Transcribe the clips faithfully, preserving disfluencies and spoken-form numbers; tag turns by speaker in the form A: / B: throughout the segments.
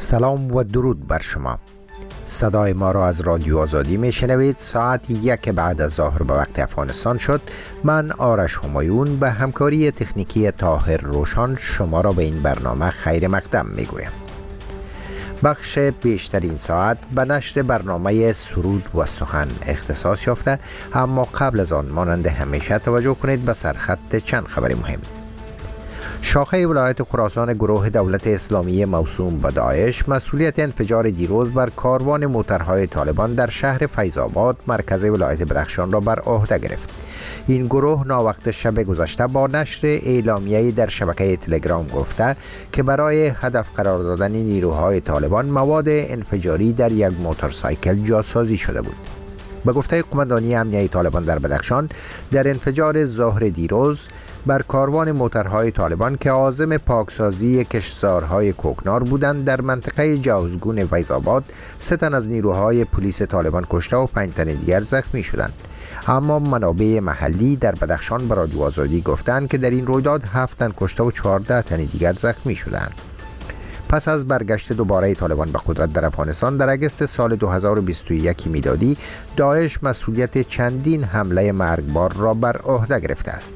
A: سلام و درود بر شما. صدای ما را از رادیو آزادی می شنوید. ساعت یک بعد از ظهر به وقت افغانستان شد. من آرش همایون به همکاری تکنیکی طاهر روشان شما را به این برنامه خیر مقدم می گویم. بخش بیشترین ساعت به نشر برنامه سرود و سخن اختصاص یافته، اما قبل از آن مانند همیشه توجه کنید به سرخط چند خبر مهم. شاخه ولایت خراسان گروه دولت اسلامی موسوم به داعش مسئولیت انفجار دیروز بر کاروان موترهای طالبان در شهر فیض آباد مرکز ولایت بدخشان را بر عهده گرفت. این گروه ناوقت شب گذشته با نشر اعلامیه‌ای در شبکه تلگرام گفته که برای هدف قرار دادن نیروهای طالبان مواد انفجاری در یک موتورسایکل جاسازی شده بود. به گفته قماندانی امنیه طالبان در بدخشان، در انفجار ظهر دیروز بر کاروان موترهای طالبان که عازم پاکسازی کشتزارهای کوکنار بودند در منطقه جوزگون فیض آباد، سه تن از نیروهای پلیس طالبان کشته و پنج تن دیگر زخمی شدند. اما منابع محلی در بدخشان به رادیو آزادی گفتند که در این رویداد هفت تن کشته و چهارده تن دیگر زخمی شدند. پس از برگشت دوباره طالبان به قدرت در افغانستان در اگست سال دو هزار و بیست و یک میلادی، داعش مسئولیت چندین حمله مرگبار را بر عهده گرفته است.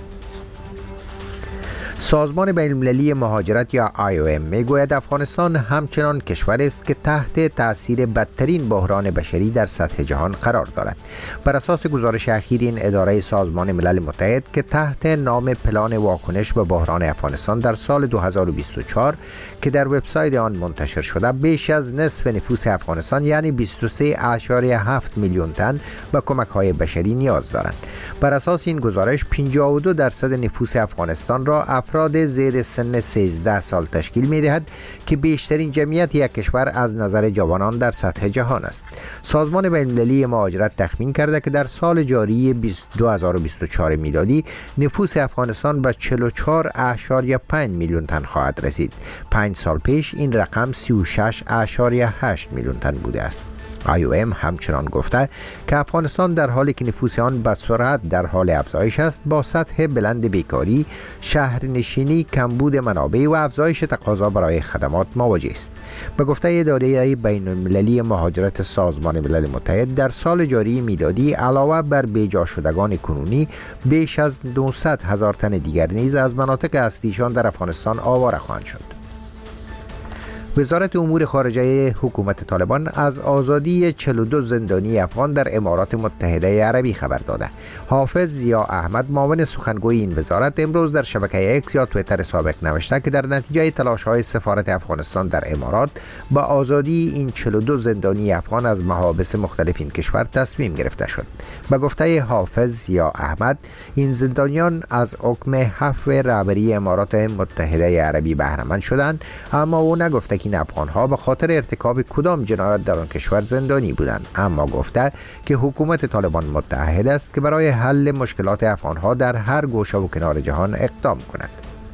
A: سازمان بین‌المللی مهاجرت یا آی او ام میگوید افغانستان همچنان کشوری است که تحت تأثیر بدترین بحران بشری در سطح جهان قرار دارد. بر اساس گزارش اخیر این اداره سازمان ملل متحد که تحت نام پلان واکنش به بحران افغانستان در سال دو هزار و بیست و چهار که در وبسایت آن منتشر شده، بیش از نصف نفوس افغانستان یعنی بیست و سه ممیز هفت میلیون تن به کمک‌های بشری نیاز دارند. بر اساس این گزارش پنجاه و دو درصد نفوس افغانستان را افراد زیر سن سیزده سال تشکیل می دهد که بیشترین جمعیت یک کشور از نظر جوانان در سطح جهان است. سازمان بین‌المللی مهاجرت تخمین کرده که در سال جاری دو هزار و بیست و چهار میلادی نفوس افغانستان به چهل و چهار ممیز پنج میلیون تن خواهد رسید. پنج سال پیش این رقم سی و شش ممیز هشت میلیون تن بوده است. آی او ام همچنان گفته که افغانستان در حالی که نفوس آن به سرعت در حال افزایش است، با سطح بلند بیکاری، شهرنشینی، کمبود منابع و افزایش تقاضا برای خدمات مواجه است. به گفته اداره بین‌المللی مهاجرت سازمان ملل متحد، در سال جاری میلادی علاوه بر بیجا شدگان کنونی، بیش از نهصد هزار تن دیگر نیز از مناطق اصلیشان در افغانستان آواره خواهند شد. وزارت امور خارجه حکومت طالبان از آزادی چهل و دو زندانی افغان در امارات متحده عربی خبر داده. حافظ ضیا احمد، معاون سخنگوی این وزارت، امروز در شبکه اکس یا توییتر سابق نوشته که در نتیجه تلاش‌های سفارت افغانستان در امارات با آزادی این چهل و دو زندانی افغان از محابس مختلف این کشور تصمیم گرفته شد. به گفته حافظ ضیا احمد، این زندانیان از حکم حفو رهبری امارات متحده عربی بهره مند شدند، اما او نگفته این افغان‌ها به خاطر ارتکاب کدام جنایت در آن کشور زندانی بودند، اما گفته که حکومت طالبان متعهد است که برای حل مشکلات افغان‌ها در هر گوشه و کنار جهان اقدام کند.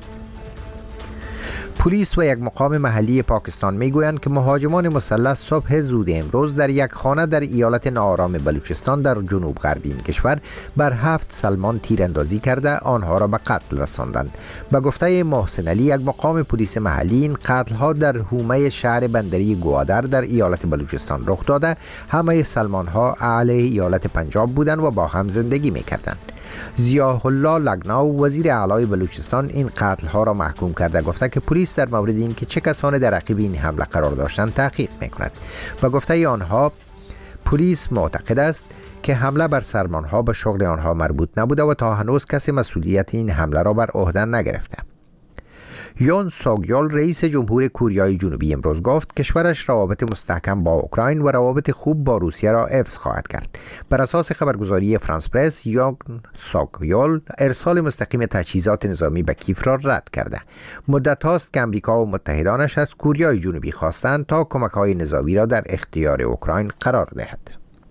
A: پلیس و یک مقام محلی پاکستان میگویند که مهاجمان مسلح صبح زود امروز در یک خانه در ایالت ناآرام بلوچستان در جنوب غربی این کشور بر هفت سلمان تیراندازی کرده آنها را به قتل رساندند. به گفته محسن علی، یک مقام پلیس محلی، این قتل ها در حومه شهر بندری گوادر در ایالت بلوچستان رخ داده. همه سلمان ها اهل ایالت پنجاب بودند و با هم زندگی میکردند. ضیاء الله لگناو، وزیر اعلی بلوچستان، این قتل ها را محکوم کرده گفته که پلیس در مورد این که چه کسانی در عقب این حمله قرار داشتند تحقیق میکند. و گفته آنها پلیس معتقد است که حمله بر سلمان ها به شغل آنها مربوط نبوده و تا هنوز کسی مسئولیت این حمله را بر عهده نگرفته. یون سوگیول، رئیس جمهور کره جنوبی، امروز گفت کشورش روابط مستحکم با اوکراین و روابط خوب با روسیه را حفظ خواهد کرد. بر اساس خبرگزاری فرانس پرس، یون سوگیول ارسال مستقیم تجهیزات نظامی به کیف را رد کرده. مدت هاست که امریکا و متحدانش از کره جنوبی خواستند تا کمک‌های نظامی را در اختیار اوکراین قرار دهد.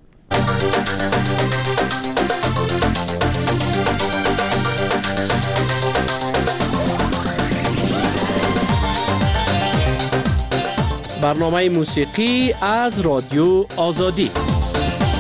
B: برنامه موسیقی از رادیو آزادی.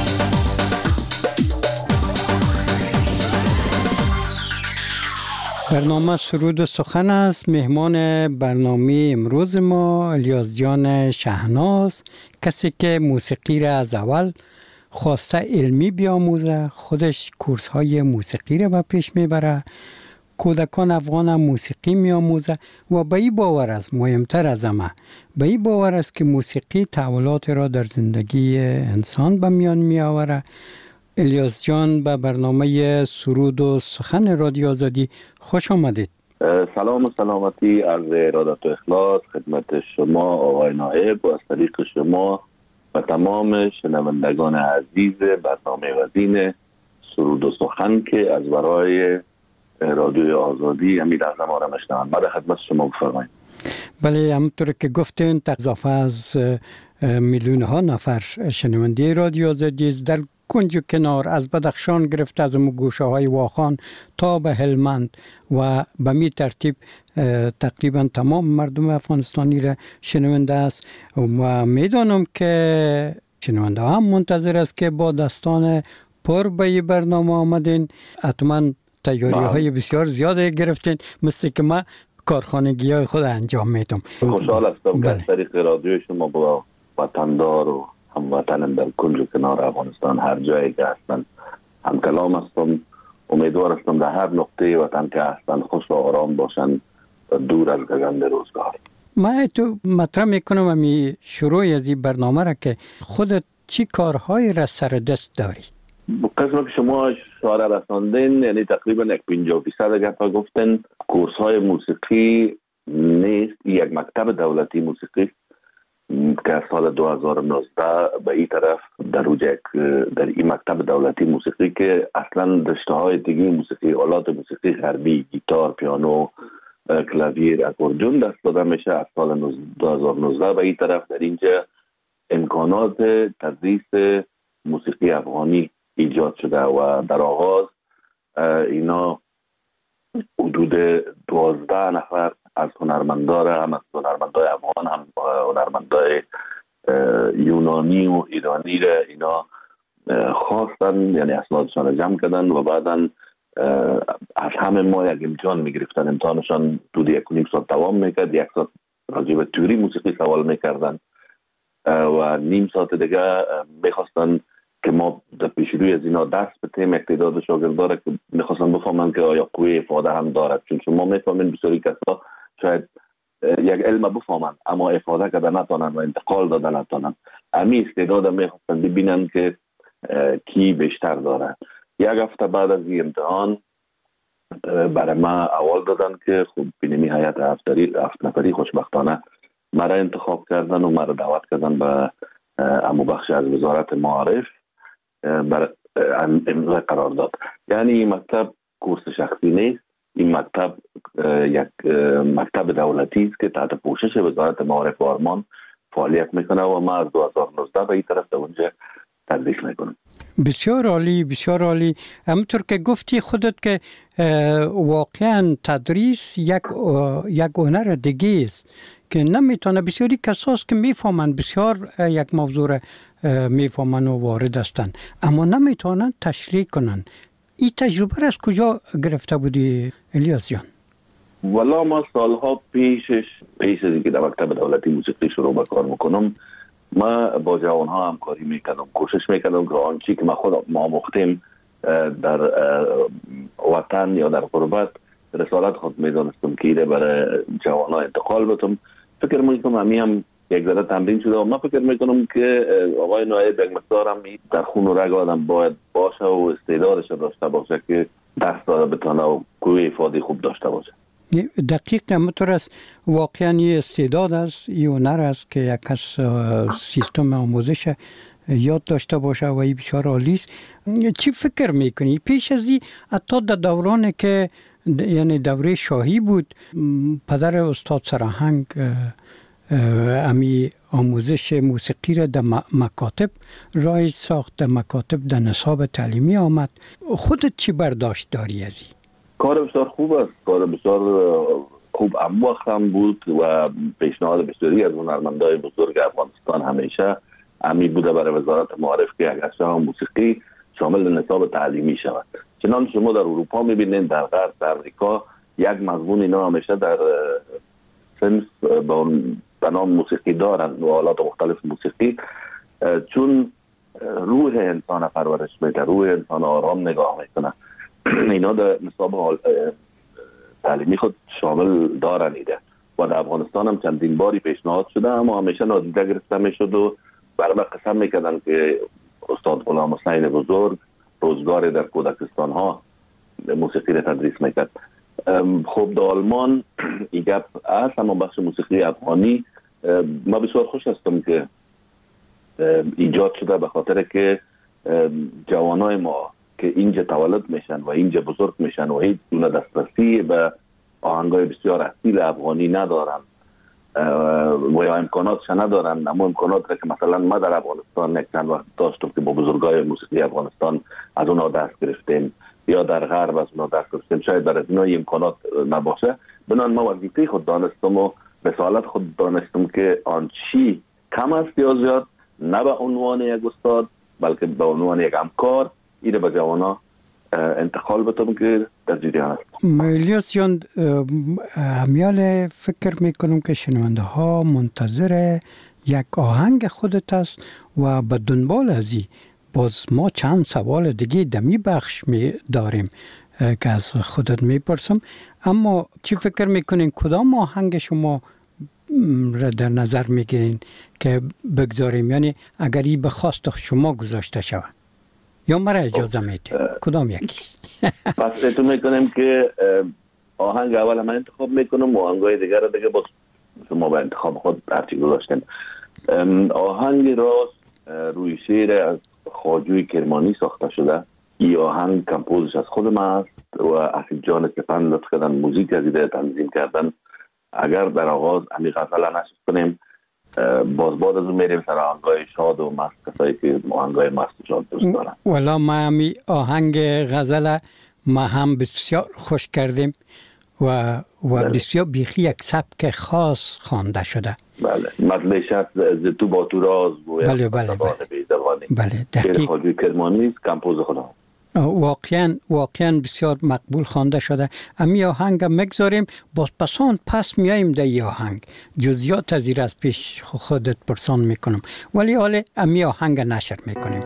C: به برنامه سرود و سخن است. مهمان برنامه امروز ما الیاس جان شهناز، کسی که موسیقی را از اول خواسته علمی بیاموزه، خودش کورس های موسیقی را به پیش میبره، کودکان افغان هم موسیقی میاموزه و به این باور است، مهمتر از همه به این باور است که موسیقی تحولات را در زندگی انسان به میان میآوره. الیاس جان به برنامه سرود و سخن رادیو آزادی خوش آمدید.
D: سلام و سلامتی از ارادت و اخلاص خدمت شما آقای نائب و از طریق شما و تمام شنوندگان عزیز برنامه وزین سرود و سخن که از برای رادیوی آزادی امید از ما را میشنوند. بعد خدمت شما بفرمایید.
C: بله، همونطور که گفتین اضافه از میلیون ها نفر شنونده رادیو آزادی است در کنج و کنار، از بدخشان گرفته از گوشه های واخان تا به هلمند و به می ترتیب تقریبا تمام مردم افغانستانی را شنونده است و میدانم که شنونده هم منتظر است که با دستان پر به این برنامه آمدین. حتما تیاری های بسیار زیاده گرفتین، مثل که ما کارخانگی های خود انجام میدم.
D: خوشحال هستم که از طریق رادیو شما با وطندار و هموطنم در کنج و کنار افغانستان هر جایی که هستن هم کلام هستم. امیدوار هستم در هر نقطه وطن که هستن خوش و آرام باشن و دور از گزند روزگار.
C: من تو مطرح میکنم امی شروع از این برنامه را که خودت چی کارهایی را سر دست داری؟
D: قسم که شما اشاره رساندین، یعنی تقریبا یک پنجاه فیصد اگر تا گفتن کورس های موسیقی نیست. یک مکتب دولتی موسیقی که از سال دو هزار و نوزده به این طرف در وجه در این مکتب دولتی موسیقی که اصلا رشته های دیگه موسیقی، آلات موسیقی غربی، گیتار، پیانو، کلاویر، اکوردیون دست داده میشه. از سال دو هزار و نوزده به این طرف در اینجا امکانات تدریس موسیقی افغانی ایجاد شده و در آغاز اینا حدود دوازده نفر از هنرمندان، هم از هنرمندای افغان هم هنرمندای یونانی و ایرانی را اینا خواستن، یعنی اسنادشان را جمع کردن و بعداً از همه ما یک امتحان میگرفتن. امتحانشان حدود یک و نیم ساعت دوام میکرد. یک ساعت راجع به تئوری موسیقی سوال میکردن و نیم ساعت دیگه میخواستن که ما در پیش روی از اینا درس بتیم. یک تعداد شاگردان که میخواستن بفهمن که آیا قوه افاده هم دارد، چون شما میفهمین بسیاری کسا شاید یک علم بفهمن اما افاده کرده نتانن و انتقال داده نتانن. امی استعداد میخواستن ببینن که کی بیشتر داره. یک هفته بعد از این امتحان برای ما اول دادن که خب بینمی هیئت هفت نفری خوشبختانه مرا انتخاب کردن و مرا دعوت کردن به امو بخش از وزارت معارف بر امضای قرار داد. یعنی این مکتب کورس شخصی نیست، این مکتب یک مکتب دولتی است که تحت پوشش وزارت معارف و آرمان فعالیت میکنه و ما از دو هزار و نوزده به این طرف در اونجا تدریس میکنم.
C: بسیار عالی، بسیار عالی. همونطور که گفتی خودت که واقعا تدریس یک یک هنر دیگه است که نمیتونه، بسیاری کساست که میفهمن بسیار یک موضوع را میفهمن و وارد هستند اما نمیتونن تشریح کنن. این تجربه را از کجا گرفته بودی الیاس جان؟
D: والا ما سالها پیشش پیش از اینکه در مکتب دولتی موسیقی شروع به کار میکنم ما با جوانها همکاری میکردم، کوشش میکردم که آنچه که ما خود آموختیم در وطن یا در غربت رسالت خود میدانستم که ایره برای جوانها انتقال بدم. فکر میکنم همی هم یک ذره تمرین شده و من فکر میکنم که آقای نایب یک مقدار هم در خون و رگ آدم باید باشه و استعدادش داشته باشه که دست داره بتونه و قوه افاده خوب داشته باشه.
C: دقیق همونطور است. واقعا این استعداد است، این هنر است که یک کس سیستم آموزش یاد داشته باشه و این بسیار عالی است. چی فکر میکنی پیش از این حتی در دوران که یعنی دوره شاهی بود پدر استاد سراهنگ امی آموزش موسیقی را در مکاتب رایج ساخت، در مکاتب در نصاب تعلیمی آمد، خودت چی برداشت داری از این؟
D: کار بسیار خوب است، کار بسیار خوب اموخ هم بود و پیشنهاد بسیاری از هنرمندای بزرگ افغانستان همیشه امی بوده برای وزارت معارف که اگرچه هم موسیقی شامل نصاب تعلیمی شود. چنان شما در اروپا میبینید، در غرب، در امریکا یک مضمون اینا همیشه در سنف به نام موسیقی دارن و آلات مختلف موسیقی، چون روح انسان پرورش میده، روح انسان آرام نگاه میکنه. اینا در نصاب تعلیمی خود شامل دارن ایده و در افغانستان هم چندین باری پیشنهاد شده، اما همیشه نادیده گرفته میشد و برای قسم میکردن که استاد غلام حسین بزرگ روزگار در کودکستان ها موسیقی را تدریس میکرد. خب در آلمان این گپ هست، اما بخش موسیقی افغانی ما بسیار خوش هستم که ایجاد شده، به خاطر که جوانای ما که اینجا تولد میشن و اینجا بزرگ میشن و هیچ گونه دسترسی به آهنگای بسیار اصیل افغانی ندارن و یا امکاناتش ندارن، اما امکانات را که مثلا ما در افغانستان یک چند وقت داشتم که با بزرگای موسیقی افغانستان از اونا دست گرفتیم یا در غرب از اونا دست گرفتیم، شاید در از اینا امکانات نباشه. بنان ما وظیفه خود دانستم و رسالت خود دانستم که آن چی کم است یا زیاد، نه به عنوان یک استاد بلکه به عنوان یک همکار اینه به جوانا انتقال بتم که در جریان است.
C: الیاس جان، همیال فکر میکنم که شنونده ها منتظر یک آهنگ خودت است و به دنبال ازی باز ما چند سوال دیگه دمی بخش می داریم که از خودت میپرسم، اما چی فکر میکنین کدام آهنگ شما را در نظر میگیرین که بگذاریم، یعنی اگر این به خواست شما گذاشته شود یا مرا اجازه میده کدام یکیش؟
D: پس اتو میکنیم که آهنگ اول من انتخاب میکنم و آهنگای دیگر را دیگه باز شما به انتخاب خود هرچی گذاشتین. آهنگ راست روی شعر از خواجوی کرمانی ساخته شده. این آهنگ کمپوزش از خود من است و اسید جان سپند لطف کردن موزیک از ایده تنظیم کردن. اگر در آغاز همی غزل نشد کنیم، باز بعد از اون میریم سر آهنگای شاد و مست، کسایی که آهنگای مست و شاد دوست دارن.
C: والا ما همی آهنگ غزل ما هم بسیار خوش کردیم و و بسیار بیخی یک سبک خاص خوانده شده.
D: بله، مطلعش هست ز تو با تو راز و
C: بله بله بله بله
D: دقیق خواجوی کرمانی کمپوز خدا
C: واقعا واقعا بسیار مقبول خوانده شده. امی آهنگ مگذاریم، باز پسان پس میاییم در ای آهنگ جزئیات از این از پیش خودت پرسان میکنم، ولی حالا امی آهنگ نشر میکنیم.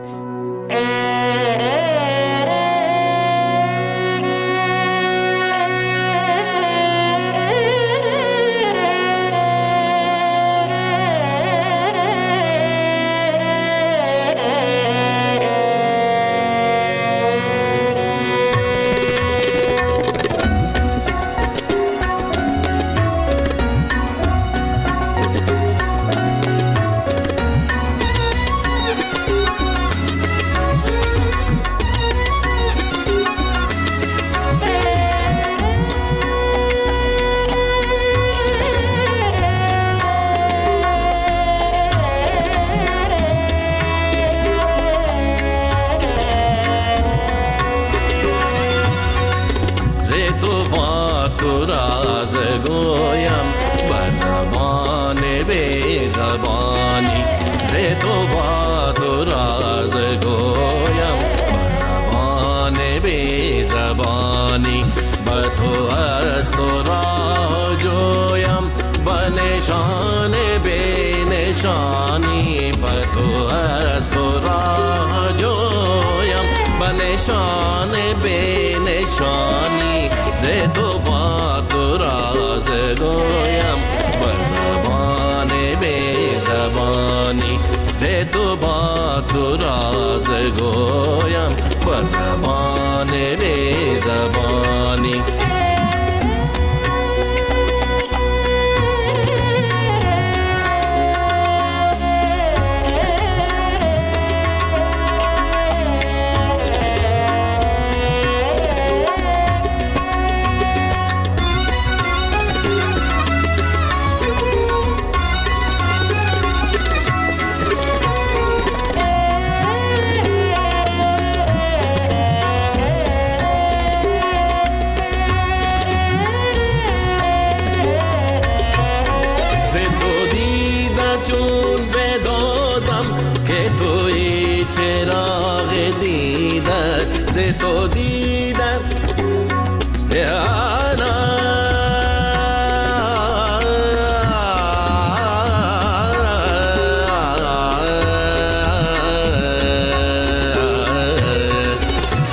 E: تو دیدن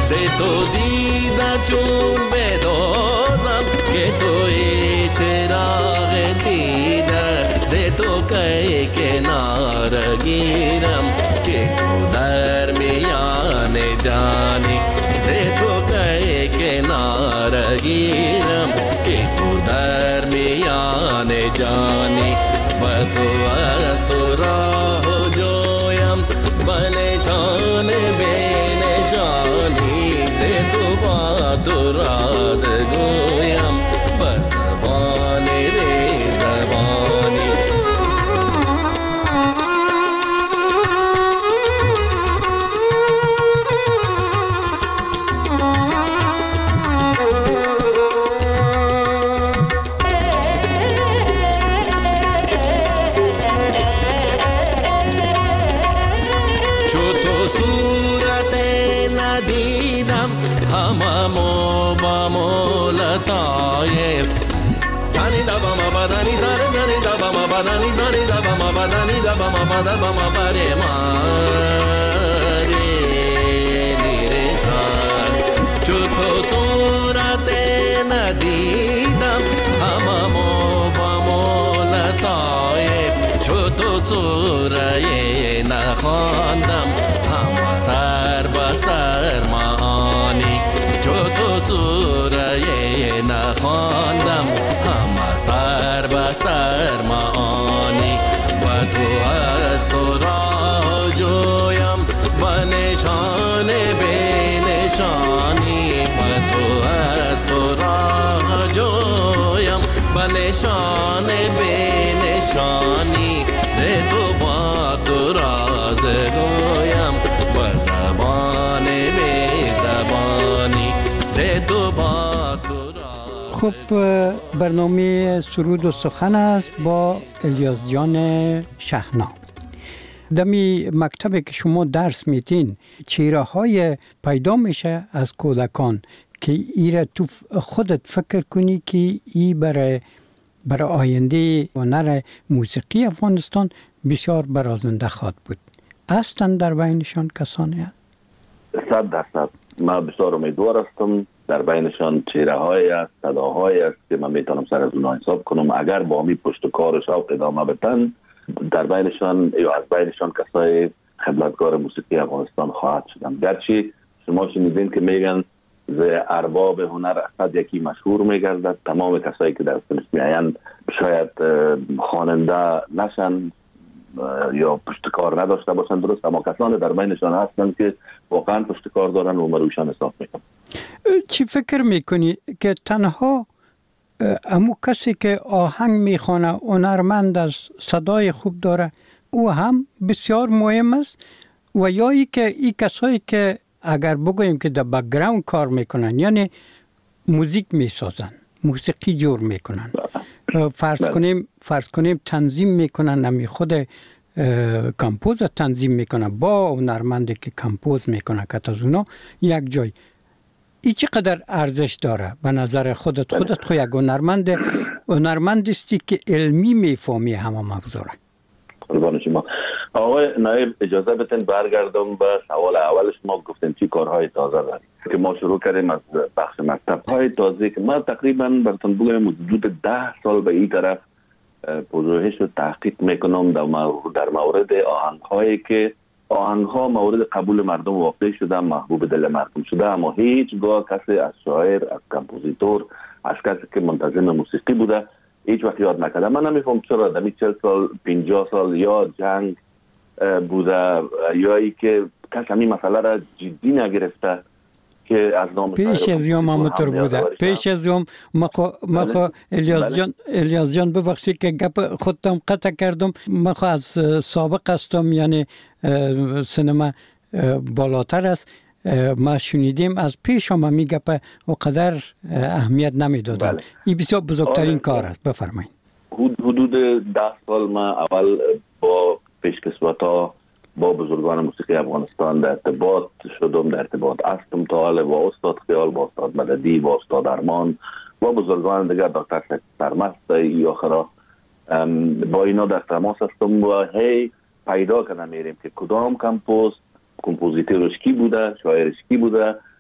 E: ز تو دیده چون بدازم که توی چراغ دیده ز تو که کنار گیرم که تو در میان جانی ز تو که کنار گیرم که تو در میان جانی با تو از تو راه جویم به نشان به نشانی ز تو با تو راز گویم به زبان ری زبانی هممو با مولتایف تانی دبا ما بدنی زنی زنی دبا ما بدنی زنی دبا ما بدنی دبا ما بدبا ما بری ماری نیرسان چو تو صورت ندیدم هممو با مولتایف چو تو سوره نخواندم هم سر با سر معانی چو تو سوره نخواندم هم سر با سر معانی و تو از تو راه جویم با نشان به نشانی و تو از تو راه جویم با نشان به نشانی ز تو با تو راز گویم با زبان به زبانی ز تو با تو راز.
C: خب برنامه سرود و سخن است با الیاس جان شهنا. دمی مکتبی که شما درس میتین چهره های پیدا میشه از کودکان که ایره تو خودت فکر کنی که ای برای برای آینده هنر موسیقی افغانستان بسیار برازنده خواهد بود. هستند در بینشان کسانی هست؟
D: صد درصد من بسیار امیدوار هستم در بینشان چهره های است، صداهای است که من میتونم سر از اونها حساب کنم. اگر با همی پشت کار و شوق ادامه بدن در بینشان یا از بینشان کسای خدمتگار موسیقی افغانستان خواهد شدن. گرچه شما شنیدین که میگن ز ارباب هنر اصد یکی مشهور میگردد. تمام کسایی که در صنف میایند شاید خواننده نشن یا پشت کار نداشته باشن، درست، اما کسانی در بینشان هستند که واقعا پشت کار دارن و مروشان حساب میکنن.
C: چی فکر میکنی که تنها امو کسی که آهنگ میخوانه هنرمند است، صدای خوب داره، او هم بسیار مهم است، و یا ای که ای کسایی که اگر بگوییم که در بک‌گراند کار میکنن، یعنی موزیک میسازن، موسیقی جور میکنن، فرض کنیم فرض کنیم تنظیم میکنن، نمی خود کمپوز تنظیم میکنن با هنرمندی که کمپوز میکنه که از اونا یک جای، ای چقدر ارزش داره به نظر خودت؟ خودت خو یک هنرمند هنرمند استی که علمی میفهمی همه موضوع را.
D: قربان شما. آقای نایب اجازه بدین برگردم به سوال اول شما. گفتین چی کارهای تازه داریم که ما شروع کردیم از بخش مکتب های تازه که ما تقریبا براتون بگم حدود ده سال به این طرف پژوهش و تحقیق میکنم در مورد آهنگ هایی که آهنگ ها مورد قبول مردم واقع شده، محبوب دل مردم شده، اما هیچگاه کسی از شاعر، از کمپوزیتور، از کسی که منتظم موسیقی بوده هیچ وقت یاد نکرده. من نمیفهم چرا در چهل سال پنجاه سال یا جنگ بوده یا ای که کسی همین مسئله را جدی نگرفته که از نام
C: پیش از یوم همونطور بوده. پیش از یوم ما خو الیاس جان الیاس جان ببخشید که گپ خودم قطع کردم. ما خو از سابق هستم، یعنی سینما بالاتر است. ما شنیدیم از پیش هم می گپ و قدر اهمیت نمیدادن. بله. این بسیار بزرگترین کار است. بفرمایید.
D: حدود ده سال ما اول با پیشکسوتا با بزرگان موسیقی افغانستان در ارتباط شدم، در ارتباط هستم تا حال با استاد خیال، با استاد مددی، با استاد ارمان، با بزرگان دیگر، دکتر سرمست یا خرا، با اینا در تماس هستم و هی پیدا کنم میریم که کدام کمپوز کمپوزیتورش کی بوده، شاعرش کی بوده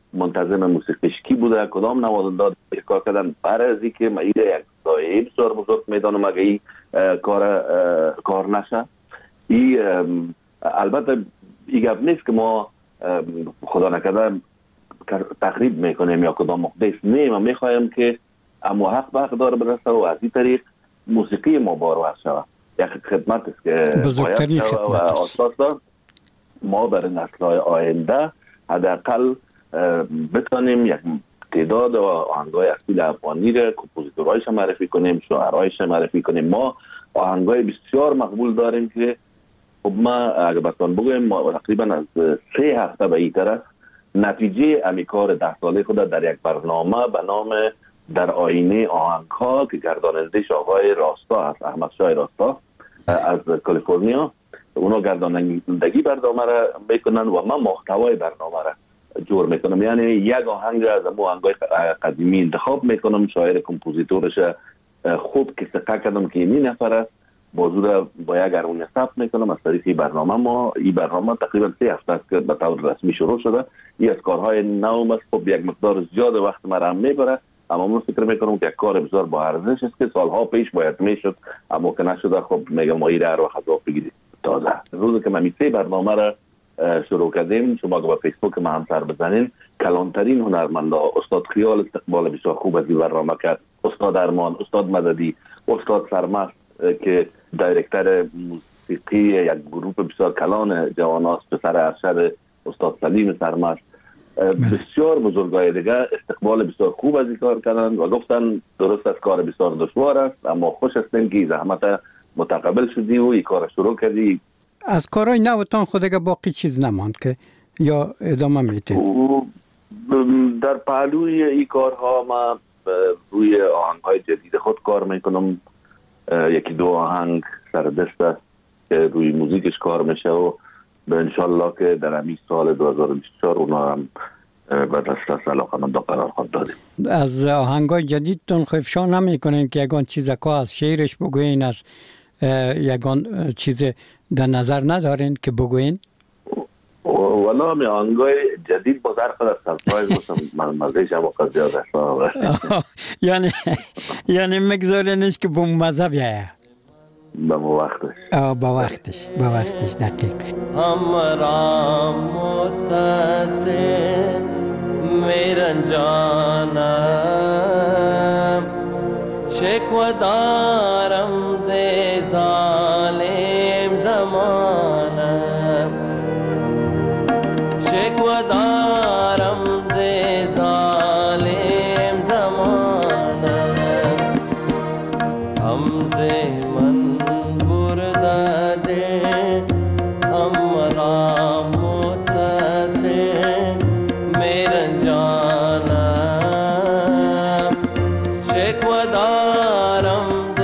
D: منتظم موسیقیش کی بوده، کدام نوازنده کار کردن. برای از اینکه ما ایده یک دایه بسیار بزرگ میدانم اگه این کار کار نشه. ای البته این گپ نیست که ما خدا نکرده تخریب میکنیم یا کدام مقدس، نه، ما میخوایم که اما حق به حق داره برسه و از این طریق موسیقی ما بارور شود. یک خدمت است که
C: بزرگترین خدمت است.
D: ما برای نسل‌های آینده حداقل بتونیم یک تعداد آهنگای اصیل افغانی را کمپوزیتورهایش معرفی کنیم، شاعرهایش معرفی کنیم. ما آهنگای بسیار مقبول داریم که خب ما اگر بتون بگویم ما تقریبا از سه هفته به این طرف نتیجه امی کار ده ساله خود در یک برنامه به نام در آینه آهنگ‌ها که گردانندش آقای راستا هست، احمد شاه راستا از کالیفرنیا، اونا گردانندگی برنامه را میکنن و من محتوای برنامه را جور میکنم. یعنی یک آهنگ از امو آهنگای قدیمی انتخاب میکنم، شاعر کمپوزیتورش خوب که سقه کردم که این نفر است، موضوع را با یک ارمونی ثبت میکنم از طریق این برنامه. ما این برنامه تقریبا سه هفته است که به طور رسمی شروع شده. این از کارهای نو است، خب یک مقدار زیاد وقت مرا میبره، اما من فکر میکنم که یک کار بسیار با ارزش است که سالها پیش باید میشد اما که نشده. خب میگم ما این هر وقت ضعف بگیرید. تازه روزی که ما سه برنامه را شروع کردیم، شما که با فیسبوک ما هم سر بزنین، کلانترین هنرمندا استاد خیال استقبال بسیار خوب از این برنامه کرد، استاد ارمان، استاد مددی، استاد سرمست که دایرکتر موسیقی یک گروه بسیار کلان جواناست، پسر ارشد استاد سلیم سرمست، بسیار بزرگای دیگه استقبال بسیار خوب از این کار کردن و گفتن درست است کار بسیار دشوار است اما خوش هستیم که زحمت متقبل شدی و این کار شروع کردی.
C: از کارهای نوتان خود اگه باقی چیز نماند که یا ادامه میتین؟
D: در پهلوی این کارها ما روی آهنگ‌های جدید خود کار میکنم. یکی دو آهنگ سر دست است که روی موزیکش کار میشه و به انشالله که در همین سال دو هزار و بیست و چهار اونا هم به دسترس علاقمندا قرار خواهد دادیم.
C: از آهنگای جدیدتون افشا نمیکنین که یگان چیز که از شعرش بگوین، از یگان چیز در نظر ندارین که بگوین؟
D: والا می آهنگای جدید با ظرف در سرپرایز باشم من مزهش هم وقت زیاد است.
C: یعنی یعنی مگذارینش که بوم مذهب یه
D: با وقتش
C: با وقتش با وقتش دقیق.
E: हमरा متصل میرن جانم شکوه دارم ز ظالم زمانم شکوه دارم ز ظالم زمانم هم ز من برده ده हमरा متصل میرن جانم شکوه دارم ز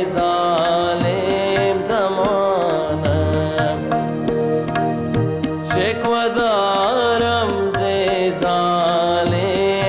E: ظالم زمانم شکوه دارم ز ظالم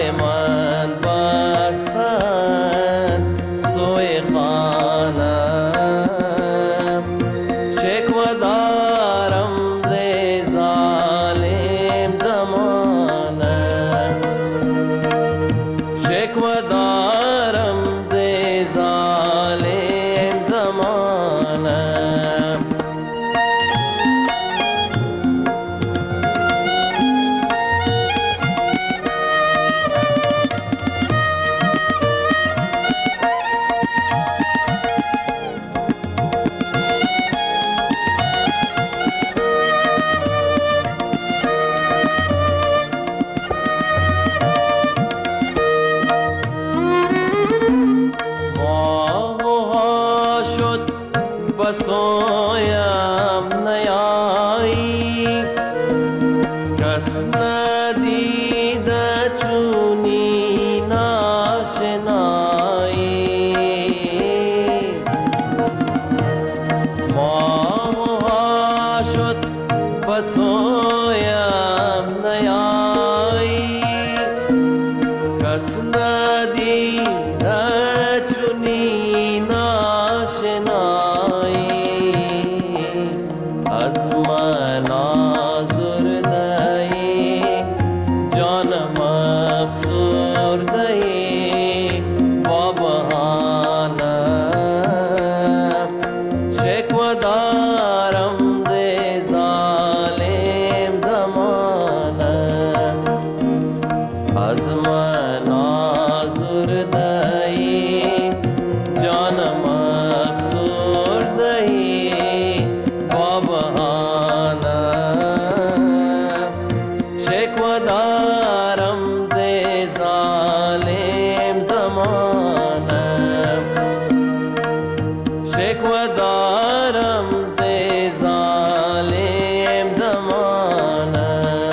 E: من بستند سوی خانم، شکوه دارم ز ظالم زمانه، شکوه دارم ز ظالم زمانه. بسویم نیایی، کس ندیده چونی ناشنایی. ماه شد بسویم نیایی، کس ندیده چونی ناشنایی. از من آزرده ای، جانم افسرده ای با بهانه، شکوه دارم ز ظالم زمانه. از من آزرده ای، جانم افسرده ای با بهانه، شکوه دارم ز ظالم زمانه، شکوه دارم ز ظالم زمانه.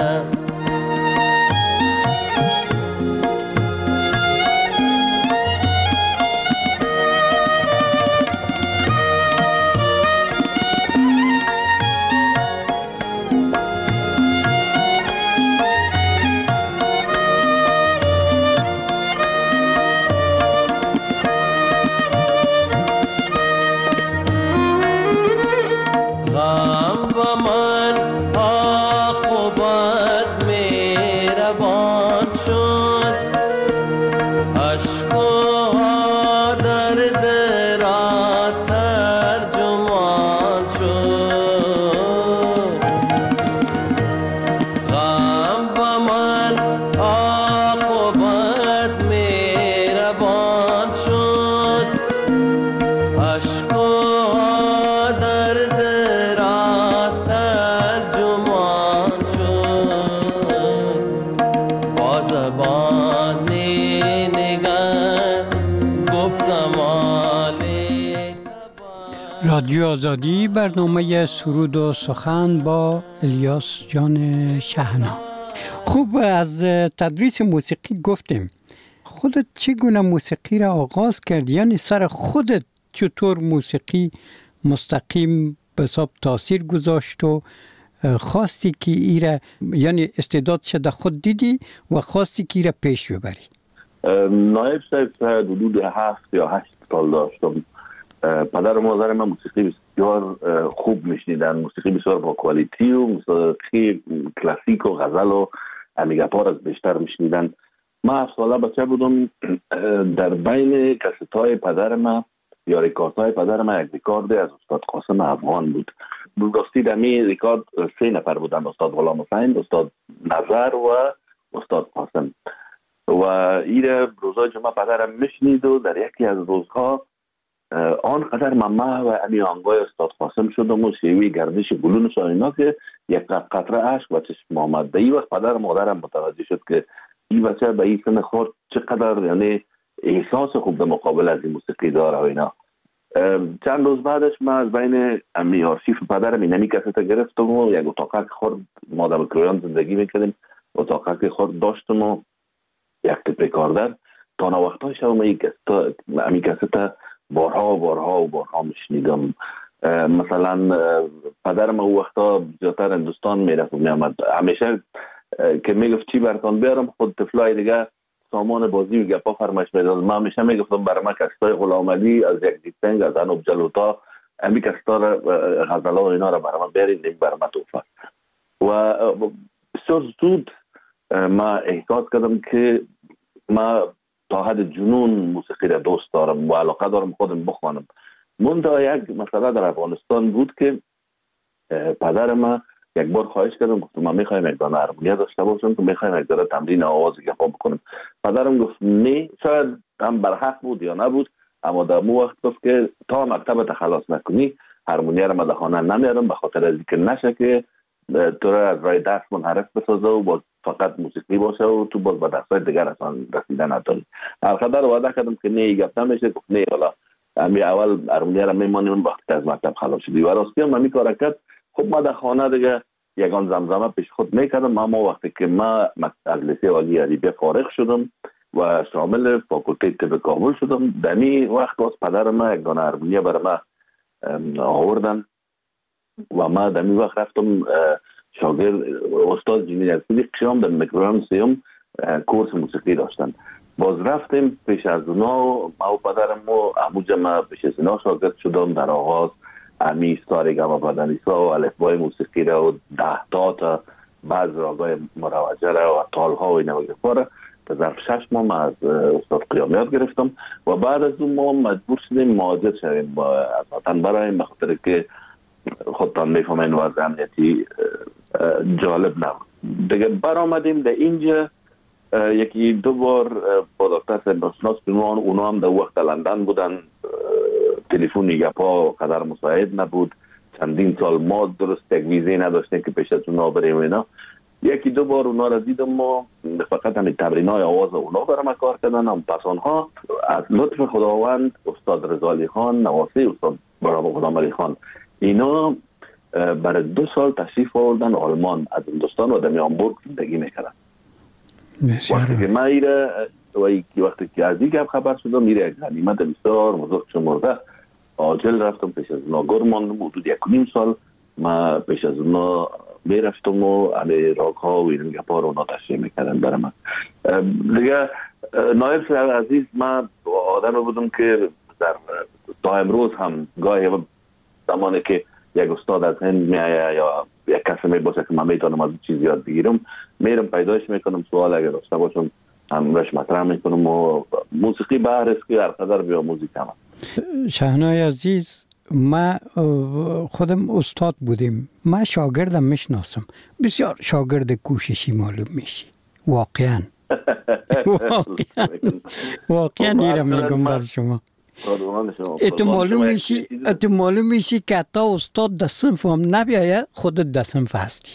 E: غم با من عاقبت مهربان شد، اشک و درد را ترجمان شد. غم با من عاقبت مهربان شد، اشک و درد را ترجمان شد. با زبان نگاه گفتم آلی.
C: رادیو آزادی، برنامه سرود و سخن با الیاس جان شهنا. خوب، از تدریس موسیقی گفتیم. خودت چگونه موسیقی را آغاز کردی؟ یعنی سر خودت چطور موسیقی مستقیم به حساب تاثیر گذاشت و خواستی که ایره، یعنی استعدادش در خود دیدی و خواستی که ایره پیش ببری؟
D: نایب صاحب حدود هفت یا هشت سال داشتم. پدر و مادر من موسیقی بسیار خوب میشنیدن، موسیقی بسیار با کوالیتی و موسیقی کلاسیک و غزل و امیگپار از بیشتر میشنیدن. من هفت ساله بچه بودم، در بین کست های پدر من یا ریکارد های پدر من یک ریکارد از استاد قاسم افغان بود. راستی در می ریکارد سه نفر بودن، استاد غلام حسین، استاد نظر و استاد قاسم. و این روزای جمعه پدرم میشنید و در یکی از روزها آنقدر من و امی آنگاه استاد قاسم شدم و شیوی گردش گلون اینا که یک قطره عشق و چشم آمد. در این وقت پدر مادرم متوجه شد که این بچه به این سن خورد چقدر یعنی احساس خوب در مقابل از این موسیقی داره و اینا. چند روز بعدش من از بین امی آرشیف پدرم اینمی کسیت گرفتم و یک اتاقه که خورد ما در کرویان زندگی میکردیم، اتاقه که خورد داشتم و یک تپ ریکاردر تا وقتا شب امی کسیت بارها و بارها و بارها میشنیدم. مثلا پدرم او وقتا زیادتر هندوستان میرفت و میامد، همیشه که میگفت چی براتون بیارم خود طفلای دیگه سامان بازی و گپا فرمایش میداد. من همیشه میگفتم برای من کستای غلام علی از یک دیتنگ از انوب جلوتا امی کستا را غزلا و اینا را برای من برید، این برای من توفه. و بسیار زود ما احساس کردم که ما تا حد جنون موسیقی را دوست دارم و علاقه دارم خودم بخوانم. منتها یک مسئله در افغانستان بود که پدر ما یک بار خواهش کردم، گفتم من میخوایم یک دانه هارمونیا داشته باشم که میخوایم یک دانه تمرین آواز گپا بکنم. پدرم گفت نه، شاید هم برحق بود یا نبود، اما در مو وقت گفت که تا مکتب تخلص نکنی هارمونیا را من خانه نمیارم، به خاطر از اینکه نشه که تو را از راه دست منحرف بسازه و باز فقط موسیقی باشه و تو باز به دستای دیگر اصلا رسیده نداری. القدر وعده کردم که نه گپ نمیشه. گفت نه، حالا امی اول هارمونیا را میمانیم وقتی از مکتب خلاص شدی. و راستی هم می کار کرد. خب ما در خانه دیگه یگان زمزمه پیش خود میکردم. اما وقتی که ما از لیسه عالی ادبیات فارغ شدم و شامل فاکولته طب کابل شدم، دمی وقت باز پدر ما یک دانه هارمونیا برای ما آوردن و ما دمی وقت رفتم شاگرد استاد جمیل یزدی قیام در میکروگرام سیوم کورس موسیقی داشتن. باز رفتیم پیش از اونا، ما و پدرم و اموجه ما پیش از اونا شاگرد شدم. در آغاز امی ستاره گما بدنیسا و الفبای موسیقی را و ده تا تا بعض راگای مروجه را و تالها و این وگفا را به ظرف شش ماه ما از استاد قیام یاد گرفتم و بعد از اون ما مجبور شدیم مهاجر شدیم با وطن برایم، به خاطر که خودتان میفهمین وضع امنیتی جالب نبود دیگه. برآمدیم در اینجا یکی دو بار با دکتر سرناشناس بنوان، اونا هم در وقت لندن بودن، تلفنی گپا قدر مساعد نبود، چندین سال ما درست یک ویزه نداشتیم که پیش از اونا بریم اینا. یکی دو بار اونا را دیدم و فقط همین تمرین های آواز اونا برای ما کار کردن. هم پس آنها از لطف خداوند استاد رضا علی خان نواسی استاد برام غلام علی خان اینا برای دو سال تشریف آوردن آلمان از هندوستان و در هامبورگ زندگی میکردن. وقتی که ما ایره و وقتی که از این گپ خبر شدم میره یک غنیمت بسیار بزرگ شمرده عاجل رفتم پیش از اونا گر ماندم. حدود یک و نیم سال ما پیش از اونا میرفتم و علی راک ها و این گپا رو اونا تشریح میکردن برای من. دیگه نایب صاحب عزیز، من آدم بودم که در تا امروز هم گاهی زمانی که یک استاد از هند میایه یا یک کسی میباشه که من میتونم از چیز یاد بگیرم، میرم پیدایش میکنم، سوال اگر داشته باشم همراش مطرح میکنم و موسیقی بهر است که هر قدر بیا موزیک هم.
C: شهنای عزیز، ما خودم استاد بودیم، ما شاگردم میشناسم، بسیار شاگرد کوششی معلوم میشی واقعا. واقعا واقعا ایرم میگم بر شما. اتو معلوم میشی اتو معلوم میشی که تا استاد در صنف هم نبیایه خودت در صنف هستی.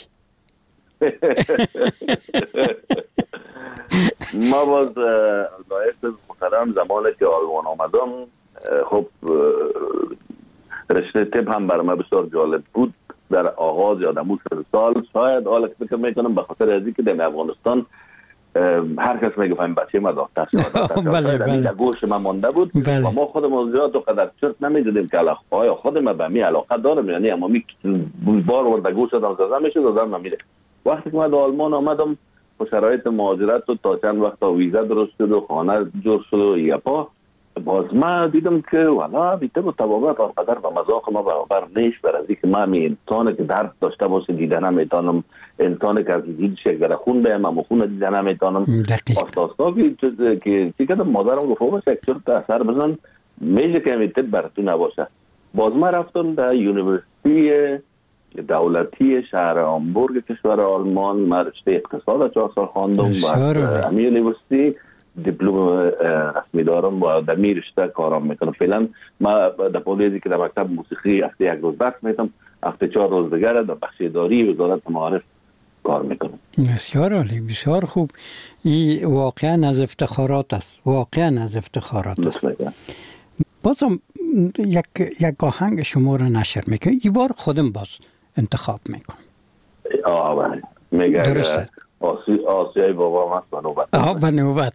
D: ما باز لایف محترم زمانی که آلمان آمدم، خب رشته طب هم برای من بسیار جالب بود. در آغاز یادم سه سال شاید حالا که فکر میکنم به خاطر از اینکه در افغانستان هر کس میگه فهم بچه ما دکتر شد، بله بله گوش ما مانده بود و ما خودمون زیاد و قدر چرت نمیدیدیم که آیا خود ما به می علاقه دارم یعنی اما می بار ورده گوش دادم زدم میشه دادم نمیره. وقتی که من در آلمان آمدم با شرایط مهاجرت و تا چند وقتا ویزا درست شد و خانه جور شد و یپا، باز ما دیدم که والا بیته با طبابت آنقدر و مذاق ما برابر نیست. بر از اینکه من می انسانی که درد داشته باشه دیدن نمیتونم، انسانی که از دید شکر خون بهم اما خون دیدن نمیتونم. آستاستا که که چی کردم مادرم گفت باشه یک چرت اثر بزن میشه که میته بر تو نباشه. باز ما رفتم در یونیورسیتی دولتی شهر هامبورگ کشور آلمان، ما رشته اقتصاد چهار سال خواندم و امی یونیورسیتی دیپلم رسمی دارم و در می رشته کارم میکنم. فعلا ما در پولیزی که در مکتب موسیقی هفته یک روز درس میتم، هفته چهار روز دیگر در بخش اداری وزارت معارف کار میکنم.
C: بسیار عالی، بسیار خوب. این واقعا از افتخارات است، واقعا از افتخارات است. بازم یک یک آهنگ شما را نشر میکنم، این بار خودم باز انتخاب میکنم.
D: آه بله میگه درسته. آسی آسیای بابا مست و نوبت.
C: آه به نوبت.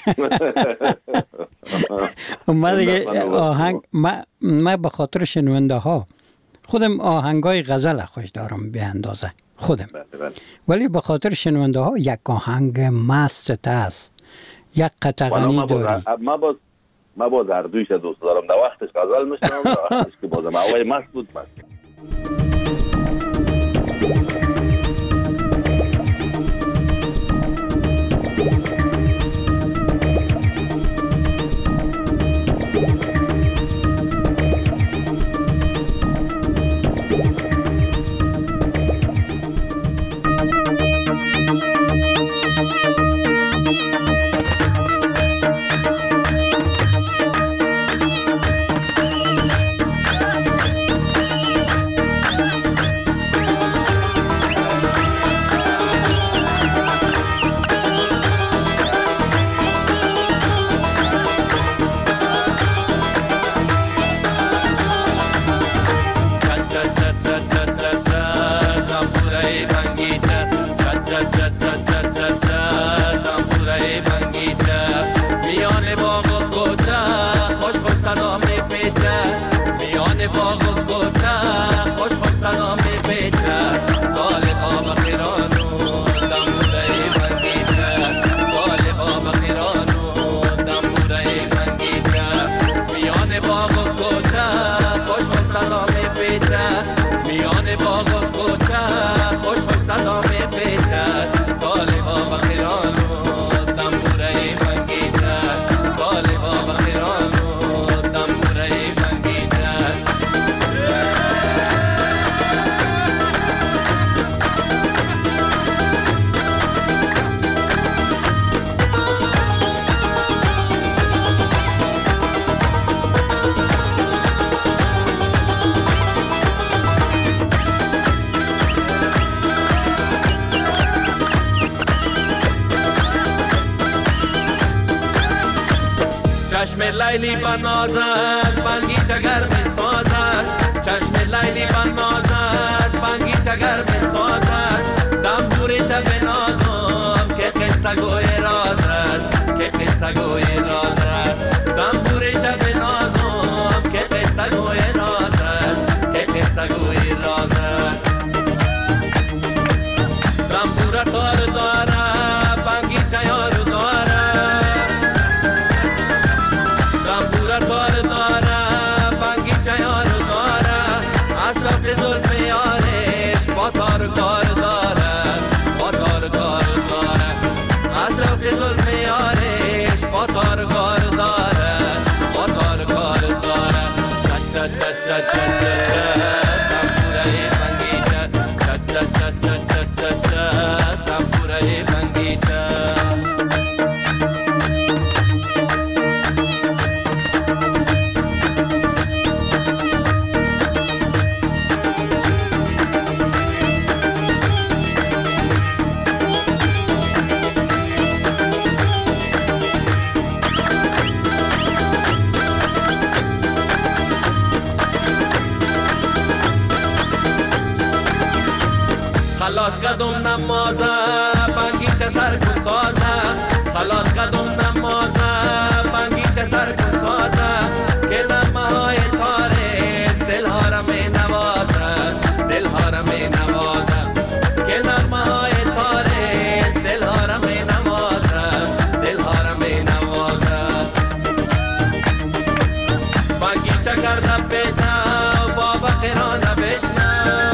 C: ما دیگه آهنگ ما ما به خاطر شنونده ها خودم آهنگای غزل خوش دارم به اندازه خودم، ولی به خاطر شنونده ها یک آهنگ مست است، یک قطع غنی داری.
D: ما باز ما باز اردویش دوست دارم. در وقتش غزل میشنم، در وقتش که بازم هوای مست بود مست.
E: چشم لیلی بناز است بنگیچه گرم ساز است، چشم لیلی بناز است بنگیچه گرم ساز است، دم دوری شب نازم که قصه گوی راز است، که قصه گوی راز است، دم دوری شب نازم که قصه گوی راز است، که قصه گوی راز است، دم دور تار داره بنگیچه یارو داره، بار داره بنگیچه یارو داره، اصرف زلف یارش با تار کار داره، با تار کار داره، اصرف زلف یارش با تار کار داره، با تار کار داره. چا چا چا چا چا چا تنبوره بنگیچه، چا چا چا چا چا چا چا تنبوره بنگیچه. خلاص قدم نمازه بنگیچه سرکو سازه، خلاص قدم نمازه بنگیچه سرکو سازه، که نغمه های تاره دل ها را می نوازه، دل ها را می نوازه، که نغمه های تاره دل ها را می نوازه، دل ها را می نوازه. بنگیچه کرده پیدا بابا قرانه بشنه،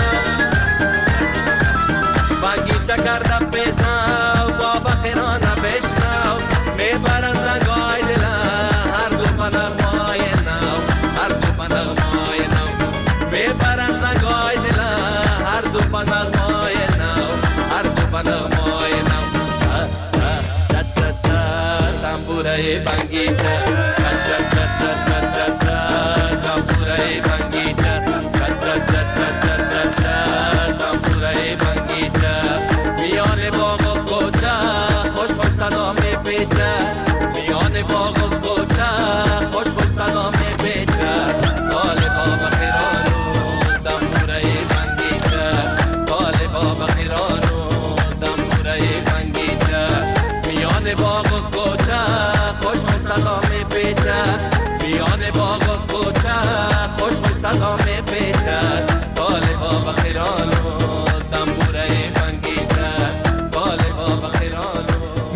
E: بنگیچه کرده پیدا بابا قرانه بشنو، میبرن زنگای دل هر دو بنغمای نو، هر دو بنغمای نو، میبرن زنگای دل هر دو بنغمای نو، هر دو بنغمای نو. چا چا چا چا تنبوره بنگیچه، چا چا چا چا چا چا تنبوره بنگیچه، چا چا چا چا چا چا تنبوره بنگیچه، میان باغ و کوچه خوش خوش صدا میپیچه، میان باغ و کوچه خوش خوش صدا میپیچه، طالبا بخیرانو دنبوره بنگیچه، طالبا بخیرانو دنبوره بنگیچه، میان باغ و کوچه خوش خوش صدا میپیچه،